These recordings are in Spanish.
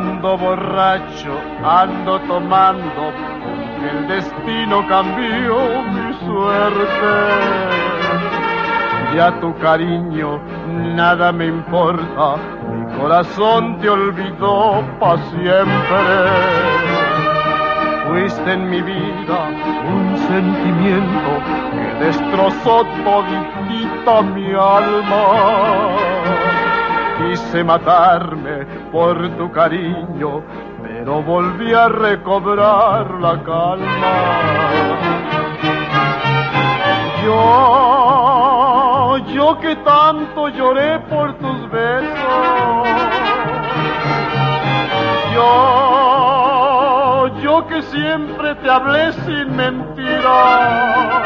Ando borracho, ando tomando, porque el destino cambió mi suerte. Ya tu cariño nada me importa, mi corazón te olvidó pa' siempre. Fuiste en mi vida un sentimiento que destrozó toditita mi alma. Quise matarme por tu cariño, pero volví a recobrar la calma. Yo que tanto lloré por tus besos, yo que siempre te hablé sin mentiras,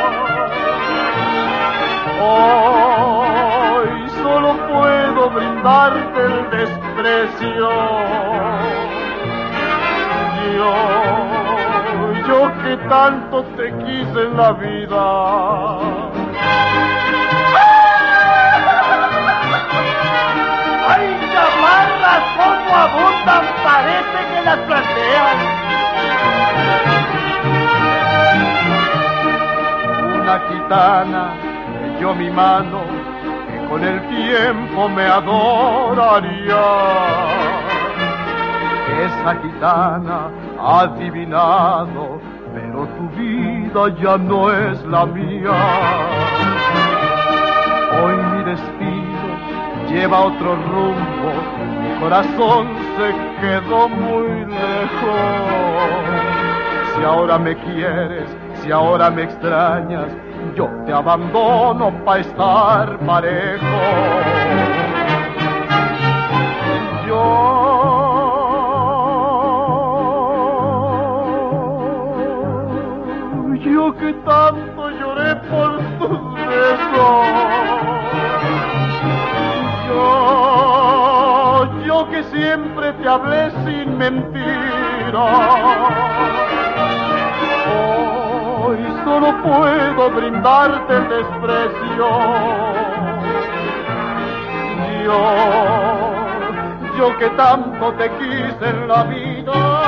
hoy solo puedo brindarte el desprecio. Yo que tanto te quise en la vida. ¡Ay, chamarras, cómo abundan! Parece que las plantean. Una gitana leyó mi mano, que con el tiempo me adoraría. Esa gitana ha adivinado, pero tu vida ya no es la mía. Hoy mi destino lleva otro rumbo, mi corazón se quedó muy lejos. Si ahora me quieres, si ahora me extrañas, yo te abandono pa' estar parejo. Yo que tanto lloré por tus besos, yo que siempre te hablé sin mentiras, hoy solo puedo brindarte el desprecio. Yo que tanto te quise en la vida.